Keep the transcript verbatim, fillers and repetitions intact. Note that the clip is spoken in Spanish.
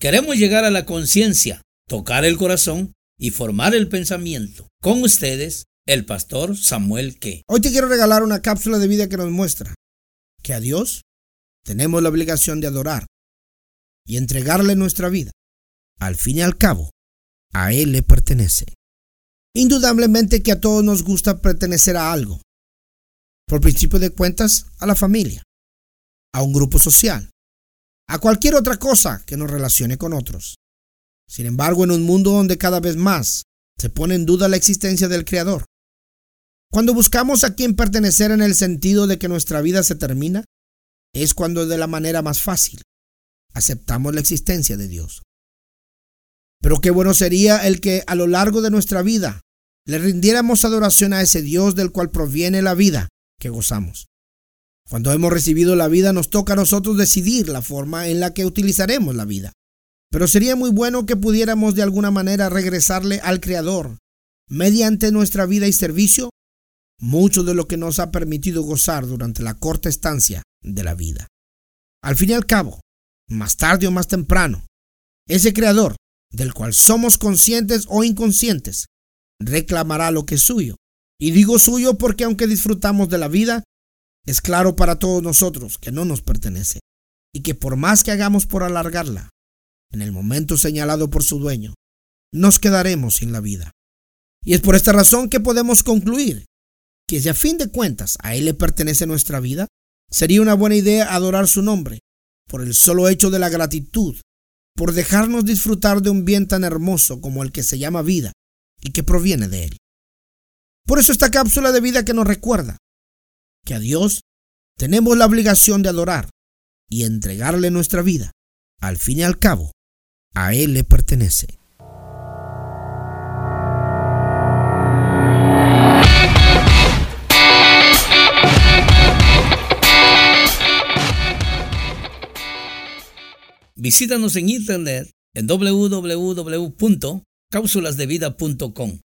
Queremos llegar a la conciencia, tocar el corazón y formar el pensamiento. Con ustedes, el pastor Samuel Ke. Hoy te quiero regalar una cápsula de vida que nos muestra que a Dios tenemos la obligación de adorar y entregarle nuestra vida. Al fin y al cabo, a Él le pertenece. Indudablemente que a todos nos gusta pertenecer a algo. Por principio de cuentas, a la familia, a un grupo social, a cualquier otra cosa que nos relacione con otros. Sin embargo, en un mundo donde cada vez más se pone en duda la existencia del Creador, cuando buscamos a quien pertenecer en el sentido de que nuestra vida se termina, es cuando de la manera más fácil aceptamos la existencia de Dios. Pero qué bueno sería el que a lo largo de nuestra vida le rindiéramos adoración a ese Dios del cual proviene la vida que gozamos. Cuando hemos recibido la vida, nos toca a nosotros decidir la forma en la que utilizaremos la vida. Pero sería muy bueno que pudiéramos de alguna manera regresarle al Creador, mediante nuestra vida y servicio, mucho de lo que nos ha permitido gozar durante la corta estancia de la vida. Al fin y al cabo, más tarde o más temprano, ese Creador, del cual somos conscientes o inconscientes, reclamará lo que es suyo. Y digo suyo porque aunque disfrutamos de la vida, es claro para todos nosotros que no nos pertenece y que por más que hagamos por alargarla, en el momento señalado por su dueño, nos quedaremos sin la vida. Y es por esta razón que podemos concluir que si a fin de cuentas a Él le pertenece nuestra vida, sería una buena idea adorar su nombre por el solo hecho de la gratitud, por dejarnos disfrutar de un bien tan hermoso como el que se llama vida y que proviene de Él. Por eso esta cápsula de vida que nos recuerda que a Dios tenemos la obligación de adorar y entregarle nuestra vida. Al fin y al cabo, a Él le pertenece. Visítanos en internet en doble u doble u doble u punto cápsulas de vida punto com.